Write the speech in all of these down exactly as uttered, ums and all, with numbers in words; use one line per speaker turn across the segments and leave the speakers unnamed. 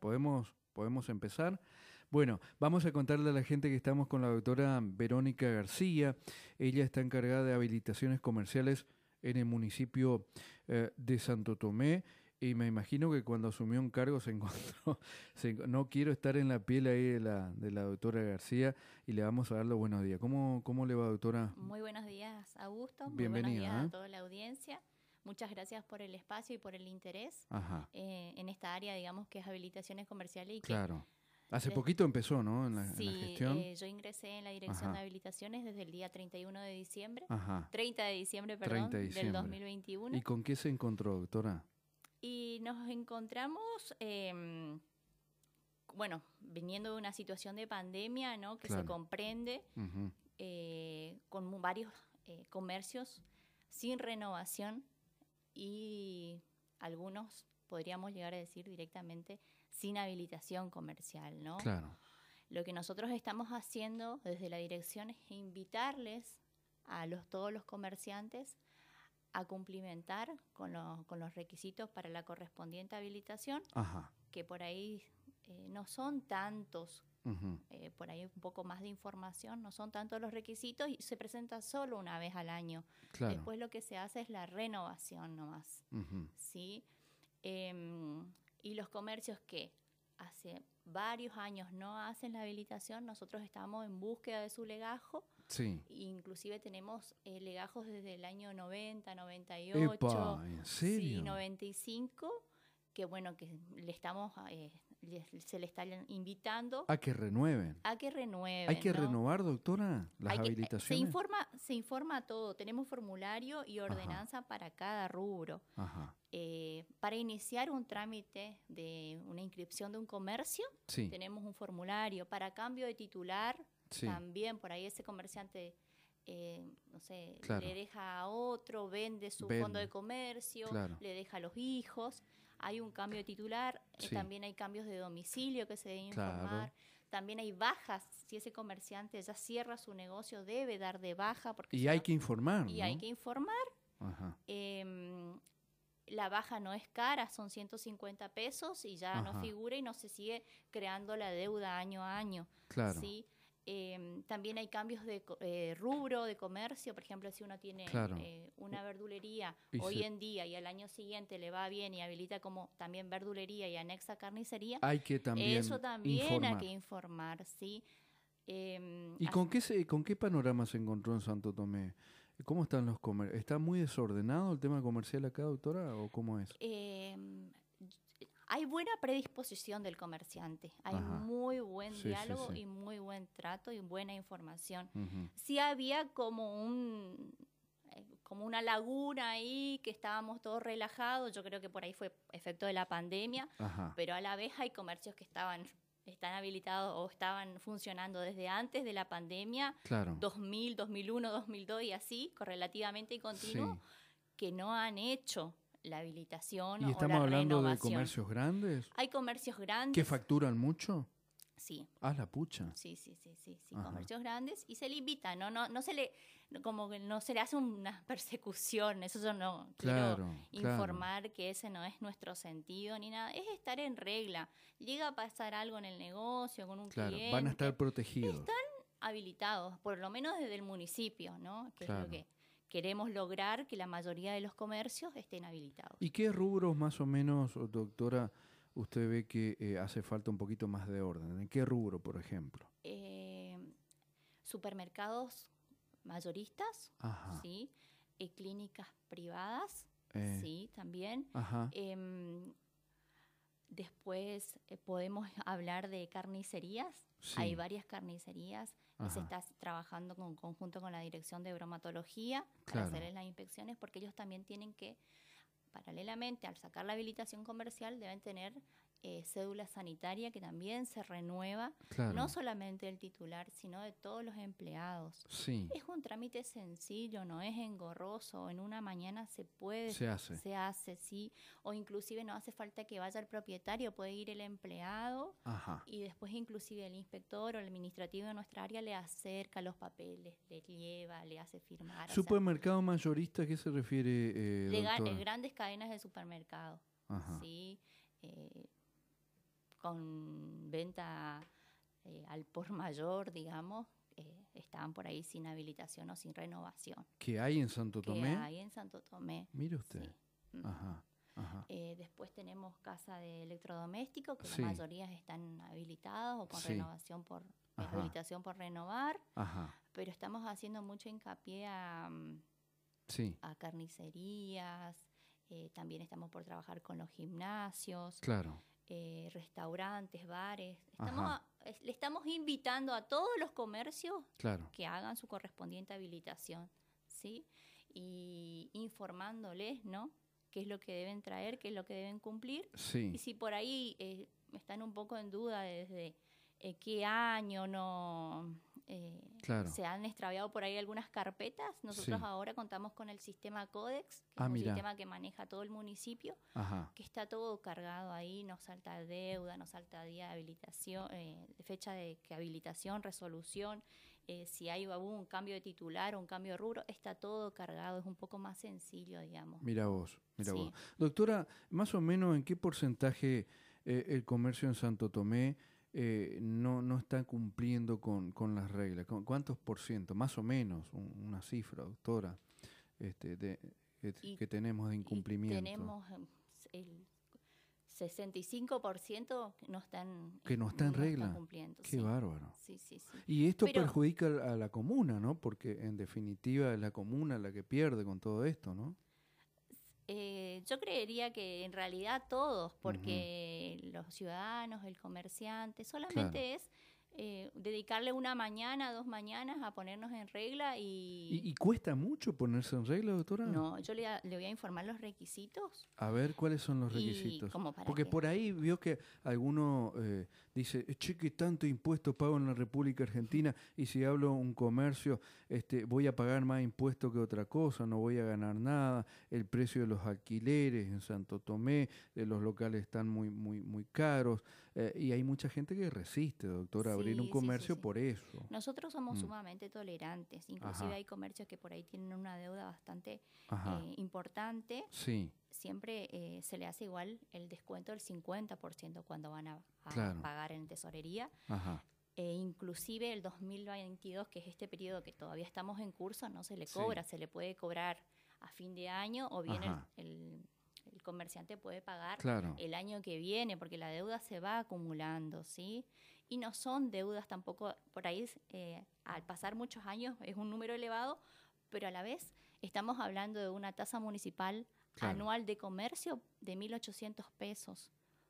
¿Podemos, podemos empezar? Bueno, vamos a contarle a la gente que estamos con la doctora Verónica García. Ella está encargada de habilitaciones comerciales en el municipio eh, de Santo Tomé. Y me imagino que cuando asumió un cargo se encontró, se enco- no quiero estar en la piel ahí de la, de la doctora García y le vamos a dar los buenos días. ¿Cómo, cómo le va, doctora?
Muy buenos días, Augusto. Muy buenos días
Bienvenida,
a
¿eh?
toda la audiencia. Muchas gracias por el espacio y por el interés
Ajá,
eh, en esta área, digamos, que es habilitaciones comerciales y que,
claro. Hace
des-
poquito empezó, ¿no? En la, en la
sí,
gestión.
eh, yo ingresé en la Dirección de
Ajá,
Habilitaciones desde el día treinta y uno de diciembre,
ajá.
treinta de diciembre,
treinta de
perdón, del
diciembre. ¿Y
dos mil veintiuno.
con qué se encontró, doctora?
Y nos encontramos, em, bueno, viniendo de una situación de pandemia, ¿no? Que se
Claro.
comprende,
Ujú.
eh, con mu- varios eh, comercios sin renovación y algunos, podríamos llegar a decir directamente, sin habilitación comercial, ¿no?
Claro.
Lo que nosotros estamos haciendo desde la dirección es invitarles a los, todos los comerciantes a cumplimentar con, lo- con los requisitos para la correspondiente habilitación,
Ajá.
que por ahí eh, no son tantos,
Ujú.
eh, por ahí un poco más de información, no son tantos los requisitos y se presenta solo una vez al año.
Claro.
Después lo que se hace es la renovación nomás,
Ujú.
¿sí? Em, y los comercios que hace varios años no hacen la habilitación, nosotros estamos en búsqueda de su legajo.
Sí.
Inclusive tenemos eh, legajos desde el año noventa, noventa y ocho,
Epa, ¿en
sí,
serio?
noventa y cinco, que bueno, que le estamos, eh, le- se le está invitando
A que renueven.
a que renueven,
¿Hay que
¿no?
renovar, doctora, las
Hay que, eh, se
habilitaciones?
informa, se informa todo, tenemos formulario y
Ajá.
ordenanza para cada rubro.
Ajá.
Eh, para iniciar un trámite de una inscripción de un comercio,
Sí.
tenemos un formulario. Para cambio de titular,
Sí.
también por ahí ese comerciante, eh, no sé,
Claro.
le deja a otro, vende su
Vende.
fondo de comercio,
Claro.
le deja a los hijos. Hay un cambio de titular, eh,
Sí.
también hay cambios de domicilio que se deben
Claro.
informar. También hay bajas, si ese comerciante ya cierra su negocio, debe dar de baja. Porque
Y
se
hay
va-
que informar,
y
¿no?
hay que informar.
Ajá.
Em, la baja no es cara, son ciento cincuenta pesos y ya
Ajá.
no figura y no se sigue creando la deuda año a año.
Claro.
¿Sí? Em, también hay cambios de co- eh, rubro de comercio, por ejemplo, si uno tiene
Claro.
eh, una verdulería
Y
hoy
se-
en día y al año siguiente le va bien y habilita como también verdulería y anexa carnicería,
Hay que también
eso también hay
informar.
que informar, ¿sí? Em,
¿Y
as-
con qué, se, con qué panorama se encontró en Santo Tomé? ¿Cómo están los comercios? ¿Está muy desordenado el tema comercial acá, doctora, o cómo es?
em, hay buena predisposición del comerciante, hay
Ajá.
muy buen
Sí, sí,
diálogo
sí.
y muy buen trato y buena información.
Ujú.
Sí había como un eh, como una laguna ahí que estábamos todos relajados, yo creo que por ahí fue efecto de la pandemia,
Ajá.
pero a la vez hay comercios que estaban están habilitados o estaban funcionando desde antes de la pandemia,
Claro.
dos mil, dos mil uno, dos mil dos y así, correlativamente y continuo,
Sí.
que no han hecho la habilitación
¿Y
o
estamos
la
hablando de
renovación.
comercios grandes
Hay comercios
que
grandes,
facturan mucho?
sí,
Ah, la pucha.
sí, sí, sí, sí, sí,
Ajá.
comercios grandes y se le invita, no, no, no se le, no- como que no se le hace una persecución, eso yo no
Claro,
quiero
claro.
informar que ese no es nuestro sentido ni nada, es estar en regla. Llega a pasar algo en el negocio con un
Claro,
cliente,
van a estar protegidos.
habilitados, por lo menos desde el municipio, ¿no? Que es
Claro.
lo que queremos lograr, que la mayoría de los comercios estén habilitados.
¿Y qué rubros más o menos, o doctora, usted ve que eh, hace falta un poquito más de orden? ¿En qué rubro, por ejemplo?
Eh, supermercados mayoristas,
Ajá.
sí, eh, clínicas privadas,
Eh,
sí, también.
Ajá.
Em, después eh, podemos hablar de carnicerías.
Sí.
Hay varias carnicerías. eh, Se
Ajá.
está trabajando en conjunto con la Dirección de Bromatología para
Claro.
hacerles las inspecciones porque ellos también tienen que, paralelamente, al sacar la habilitación comercial, deben tener eh, cédula sanitaria que también se renueva,
Claro.
no solamente del titular, sino de todos los empleados.
Sí.
Es un trámite sencillo, no es engorroso, en una mañana se puede,
Se hace.
se hace, sí, o inclusive no hace falta que vaya el propietario, puede ir el empleado
Ajá.
y después inclusive el inspector o el administrativo de nuestra área le acerca los papeles, le lleva, le hace firmar. o sea,
¿Supermercado mayorista a qué se refiere, eh,
de ga-
doctora?
eh, grandes cadenas de supermercado,
Ajá.
sí, eh, con venta eh, al por mayor, digamos, eh, estaban por ahí sin habilitación o sin renovación.
¿Qué hay en Santo Tomé?
Que hay en Santo Tomé.
Mire usted.
Sí.
Ajá, ajá.
Eh, después tenemos casa de electrodomésticos, que
Sí.
la mayoría están habilitadas o con
Sí.
renovación por eh, habilitación por renovar.
Ajá.
Pero estamos haciendo mucho hincapié a,
Sí.
a carnicerías, eh, también estamos por trabajar con los gimnasios,
Claro.
eh, restaurantes, bares. Estamos
Ajá.
a- es- le estamos invitando a todos los comercios
Claro.
que hagan su correspondiente habilitación, ¿sí? Y informándoles, ¿no?, qué es lo que deben traer, qué es lo que deben cumplir.
Sí.
Y si por ahí eh, están un poco en duda desde eh, qué año no eh,
Claro.
se han extraviado por ahí algunas carpetas, nosotros
Sí.
ahora contamos con el sistema Codex, que
Ah,
es un
mirá.
sistema que maneja todo el municipio,
Ajá.
que está todo cargado ahí, nos salta deuda, nos salta día de habilitación, eh, fecha de que habilitación, resolución, eh, si hay un cambio de titular o un cambio de rubro, está todo cargado, es un poco más sencillo, digamos.
Mira vos, mira
Sí.
vos. Doctora, más o menos en qué porcentaje eh, el comercio en Santo Tomé eh, no, no está cumpliendo con, con las reglas. ¿Con ¿Cuántos por ciento? Más o menos, un- una cifra, doctora, este, de, et-
Y-
que tenemos de
Y
incumplimiento.
tenemos eh, el sesenta y cinco por ciento no están,
Que no está en regla.
cumpliendo.
Qué
sí.
bárbaro.
Sí, sí, sí.
Y esto
Pero-
perjudica a la comuna, ¿no? Porque en definitiva es la comuna la que pierde con todo esto, ¿no?
Eh, yo creería que en realidad todos, porque los ciudadanos, el comerciante, solamente
Claro.
es eh, dedicarle una mañana, dos mañanas a ponernos en regla y...
¿Y, y cuesta mucho ponerse en regla, doctora?
No, yo le, le voy a informar los requisitos.
A ver, ¿cuáles son los
Y
requisitos?
como para
Porque
que-
por ahí vio que alguno eh, dice, che, que tanto impuesto pago en la República Argentina y si hablo un comercio, este, voy a pagar más impuestos que otra cosa, no voy a ganar nada, el precio de los alquileres en Santo Tomé, de los locales están muy, muy, muy caros, eh, y hay mucha gente que resiste, doctora, a abrir
Sí,
un
sí,
comercio
sí, sí.
por eso.
Nosotros somos
Mm.
sumamente tolerantes, inclusive
Ajá.
hay comercios que por ahí tienen una deuda bastante
Ajá,
eh, importante.
sí,
Siempre eh, se le hace igual el descuento del cincuenta por ciento cuando van a, a
Claro.
pagar en tesorería.
ajá,
E inclusive el dos mil veintidós, que es este periodo que todavía estamos en curso, no se le
Sí.
cobra, se le puede cobrar a fin de año o bien el,
Ajá.
el- el comerciante puede pagar
claro,
el año que viene, porque la deuda se va acumulando, ¿sí? Y no son deudas tampoco, por ahí eh, al pasar muchos años es un número elevado, pero a la vez estamos hablando de una tasa municipal
Claro.
anual de comercio de mil ochocientos pesos.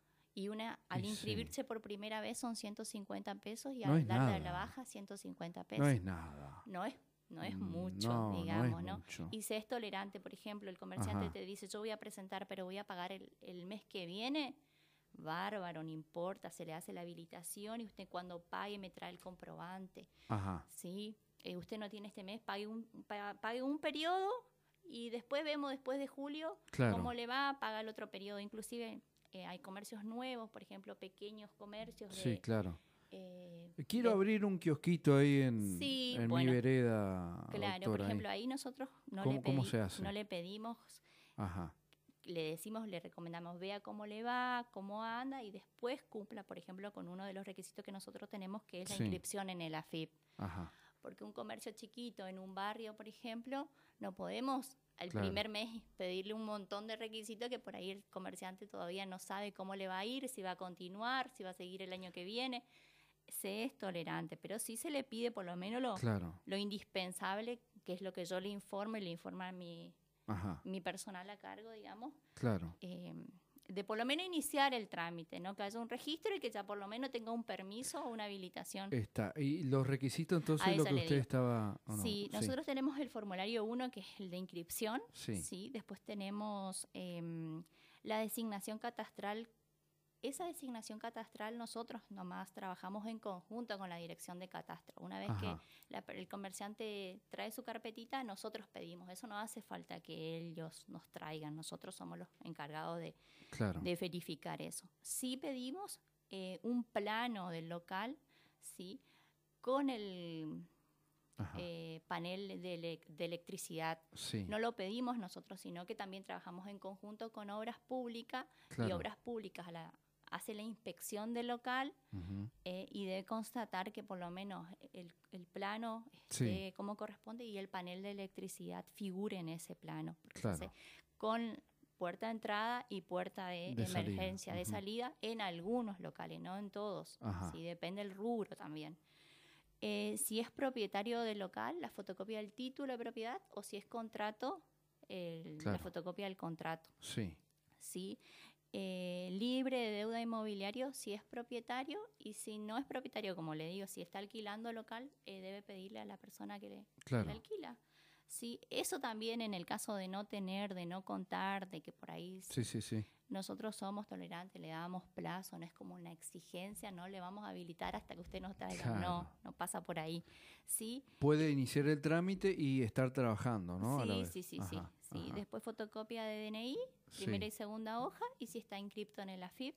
Y una al
Y sí.
inscribirse por primera vez son ciento cincuenta pesos y
No
al
es
darle a la
nada.
baja ciento cincuenta pesos.
no es nada.
No es, no es
Mm,
mucho,
no, no es
digamos, ¿no?
mucho.
Y se es tolerante, por ejemplo, el comerciante
Ajá.
te dice, yo voy a presentar, pero voy a pagar el, el mes que viene. Bárbaro, no importa, se le hace la habilitación y usted cuando pague me trae el comprobante.
Ajá,
¿Sí? Eh, usted no tiene este mes, pague un, pa- pague un periodo y después vemos después de julio
claro.
cómo le va, paga el otro periodo. Inclusive eh, hay comercios nuevos, por ejemplo, pequeños comercios de...
Sí, claro.
eh,
Quiero
de-
abrir un kiosquito ahí en,
Sí,
en mi
bueno,
vereda,
Claro,
doctora,
por
ahí.
ejemplo, ahí nosotros no,
¿Cómo-
le,
cómo
pedi-
se hace?
no le pedimos,
Ajá,
le decimos, le recomendamos, vea cómo le va, cómo anda y después cumpla, por ejemplo, con uno de los requisitos que nosotros tenemos, que es la
Sí.
inscripción en el A F I P.
ajá,
Porque un comercio chiquito en un barrio, por ejemplo, no podemos al
Claro.
primer mes pedirle un montón de requisitos que por ahí el comerciante todavía no sabe cómo le va a ir, si va a continuar, si va a seguir el año que viene. Se es tolerante, pero sí se le pide por lo menos lo,
claro,
lo indispensable, que es lo que yo le informo y le informa a mi,
ajá,
mi personal a cargo, digamos,
claro.
eh, de por lo menos iniciar el trámite, ¿no? Que haya un registro y que ya por lo menos tenga un permiso o una habilitación.
Está. ¿Y los requisitos entonces
A
lo
eso
que
le
usted
digo.
estaba...? ¿o no?
Sí, nosotros tenemos el formulario uno, que es el de inscripción.
Sí.
Después tenemos em, la designación catastral. Esa designación catastral nosotros nomás trabajamos en conjunto con la dirección de catastro. Una vez
Ajá.
que la- el comerciante trae su carpetita, nosotros pedimos. Eso no hace falta que ellos nos traigan. Nosotros somos los encargados de,
Claro.
de verificar eso. Sí pedimos eh, un plano del local, sí, con el
Ajá.
eh, panel de, ele- de electricidad.
Sí.
No lo pedimos nosotros, sino que también trabajamos en conjunto con obras públicas y
Claro.
obras públicas a la, hace la inspección del local
Ujú.
eh, y debe constatar que por lo menos el, el plano esté
Sí.
como corresponde y el panel de electricidad figure en ese plano. Porque se
Claro.
hace con puerta de entrada y puerta de,
De salida.
emergencia, de
Ujú.
salida en algunos locales, no en todos.
Ajá.
Sí, depende del rubro también. Eh, si es propietario del local, la fotocopia del título de propiedad, o si es contrato, el- la
Claro.
fotocopia del contrato.
Sí.
¿Sí? Eh, libre de deuda inmobiliario si es propietario, y si no es propietario, como le digo, si está alquilando local, eh, debe pedirle a la persona que le, que
Claro.
le alquila. Sí, eso también en el caso de no tener, de no contar, de que por ahí
Sí, sí, sí.
nosotros somos tolerantes, le damos plazo, no es como una exigencia, no le vamos a habilitar hasta que usted nos traiga,
Claro.
no, no pasa por ahí. Sí,
Puede iniciar el trámite y estar trabajando, ¿no? A la
sí,
vez.
sí, sí, sí,
Ajá,
sí.
ajá.
Después fotocopia de D N I, primera
Sí.
y segunda hoja, y si está inscripto en el A F I P.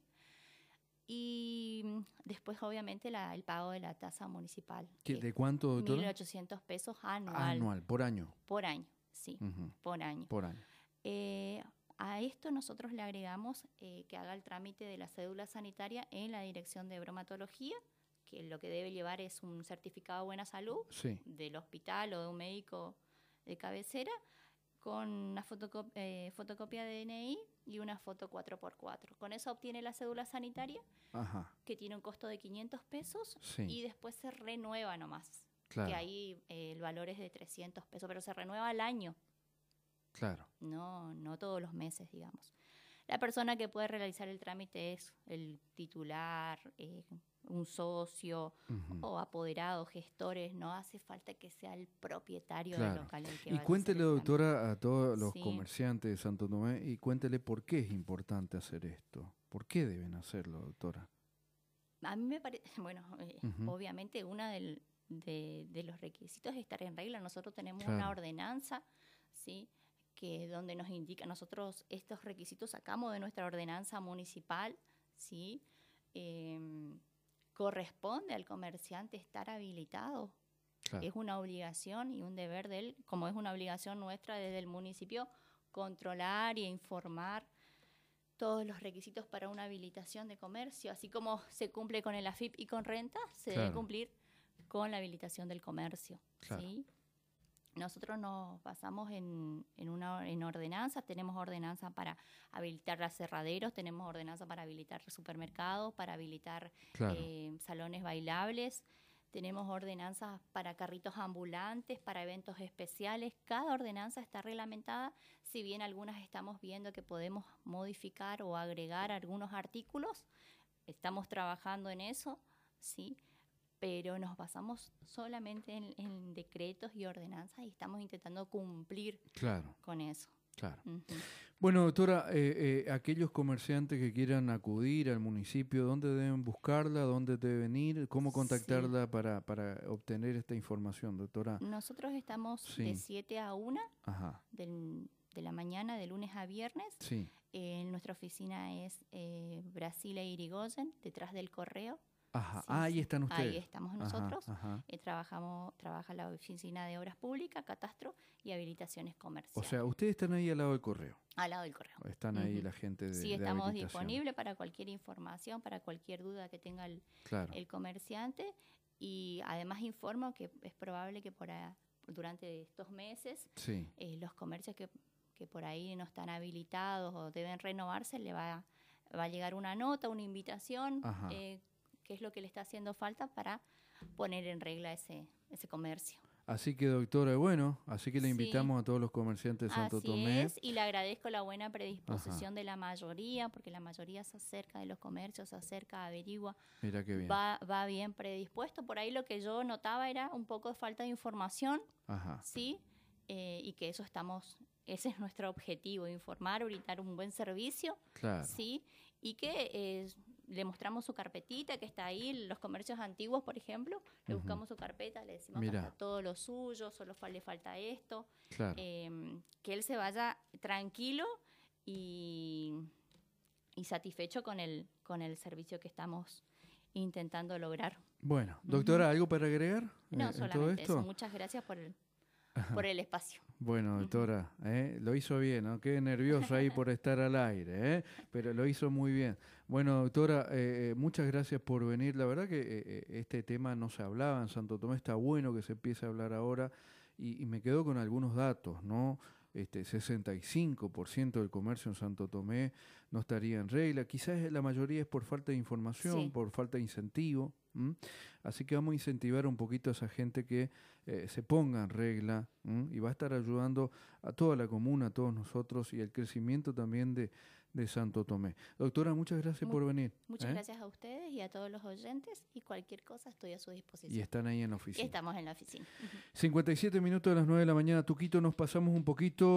Y mm, después, obviamente, la, el pago de la tasa municipal,
¿Qué-
que
¿De
es
cuánto, doctora?
mil ochocientos pesos anual,
Anual, por año.
por año, sí,
Ujú.
por año.
Por año.
Eh, a esto nosotros le agregamos eh, que haga el trámite de la cédula sanitaria en la dirección de bromatología, que lo que debe llevar es un certificado de buena salud
Sí.
del hospital o de un médico de cabecera, con una fotocop- eh, fotocopia de D N I y una foto cuatro por cuatro. Con eso obtiene la cédula sanitaria,
Ajá.
que tiene un costo de quinientos pesos,
Sí.
y después se renueva nomás,
Claro.
que ahí eh, el valor es de trescientos pesos, pero se renueva al año,
Claro.
no, no todos los meses, digamos. La persona que puede realizar el trámite es el titular, eh, un socio
Ujú.
o apoderados, gestores. No hace falta que sea el propietario
Claro.
del local el que
Y
vaya a hacer
cuéntele,
el trámite.
doctora, a todos los
Sí.
comerciantes de Santo Tomé, y cuéntele por qué es importante hacer esto. ¿Por qué deben hacerlo, doctora?
A mí me parece, bueno, eh,
Ujú.
obviamente uno de, de los requisitos es estar en regla. Nosotros tenemos
Claro.
una ordenanza, ¿sí?, que donde nos indica, nosotros estos requisitos sacamos de nuestra ordenanza municipal, ¿sí? Eh, corresponde al comerciante estar habilitado.
Claro.
Es una obligación y un deber de él, como es una obligación nuestra desde el municipio, controlar y informar todos los requisitos para una habilitación de comercio. Así como se cumple con el A F I P y con renta, se
Claro.
debe cumplir con la habilitación del comercio.
Claro.
¿Sí? Nosotros nos basamos en, en, una, en ordenanzas. Tenemos ordenanza para habilitar aserraderos, tenemos ordenanza para habilitar supermercados, para habilitar
Claro.
eh, salones bailables. Tenemos ordenanzas para carritos ambulantes, para eventos especiales. Cada ordenanza está reglamentada, si bien algunas estamos viendo que podemos modificar o agregar algunos artículos. Estamos trabajando en eso, ¿sí? Pero nos basamos solamente en, en decretos y ordenanzas y estamos intentando cumplir
Claro.
con eso.
Claro.
Uh-huh.
Bueno, doctora, eh, eh, aquellos comerciantes que quieran acudir al municipio, ¿dónde deben buscarla? ¿Dónde deben ir? ¿Cómo contactarla
Sí.
para, para obtener esta información, doctora?
Nosotros estamos
Sí.
de siete a una
Ajá.
del, de la mañana, de lunes a viernes.
Sí.
Eh, nuestra oficina es eh, Brasil e Irigoyen, detrás del correo.
Ajá.
Sí,
Ah, ahí
sí.
están ustedes.
Ahí estamos
Ajá,
nosotros.
ajá.
Eh, trabajamos, trabaja la oficina de obras públicas, catastro y habilitaciones
O
comerciales.
sea, ustedes están ahí al lado del correo.
Al lado del correo.
Están ahí
Ujú.
la gente de,
Sí,
de
estamos
habilitación.
disponibles para cualquier información, para cualquier duda que tenga el,
Claro.
el comerciante. Y además informo que es probable que por a, durante estos meses
Sí.
eh, los comercios que, que por ahí no están habilitados o deben renovarse, le va, va a llegar una nota, una invitación,
Ajá.
eh, que es lo que le está haciendo falta para poner en regla ese, ese comercio.
Así que, doctora, bueno, así que le
Sí.
invitamos a todos los comerciantes de Santo
Así
Tomé.
es, y le agradezco la buena predisposición
Ajá.
de la mayoría, porque la mayoría se acerca de los comercios, se acerca, averigua,
Mira qué bien.
va, va bien predispuesto. Por ahí lo que yo notaba era un poco de falta de información,
Ajá.
¿sí? Eh, y que eso estamos, ese es nuestro objetivo, informar, brindar un buen servicio,
Claro.
¿sí? Y que eh, le mostramos su carpetita que está ahí, los comercios antiguos, por ejemplo, le
Ujú.
buscamos su carpeta, le decimos
Mirá.
que está todo lo suyo, solo fa- le falta esto,
Claro.
eh, que él se vaya tranquilo y, y satisfecho con el, con el servicio que estamos intentando lograr.
Bueno, doctora, ¿algo para agregar eh,
No,
en todo
solamente
esto?
eso. Muchas gracias por el, por el espacio.
Bueno, doctora, ¿eh? Lo hizo bien, ¿no? Quedé nervioso ahí por estar al aire, ¿eh? Pero lo hizo muy bien. Bueno, doctora, eh, muchas gracias por venir. La verdad que eh, este tema no se hablaba en Santo Tomé, está bueno que se empiece a hablar ahora y, y me quedo con algunos datos, ¿no? Este, sesenta y cinco por ciento del comercio en Santo Tomé no estaría en regla. Quizás la mayoría es por falta de información,
Sí.
por falta de incentivo. ¿m? Así que vamos a incentivar un poquito a esa gente que eh, se ponga en regla, ¿m? y va a estar ayudando a toda la comuna, a todos nosotros y el crecimiento también de, de Santo Tomé. Doctora, muchas gracias
Mu-
por venir.
Muchas
¿eh?
gracias a ustedes y a todos los oyentes y cualquier cosa estoy a su
Y
disposición.
están ahí en la
Y
oficina.
estamos en la oficina. Ujú.
cincuenta y siete minutos de las nueve de la mañana, Tuquito, nos pasamos un poquito.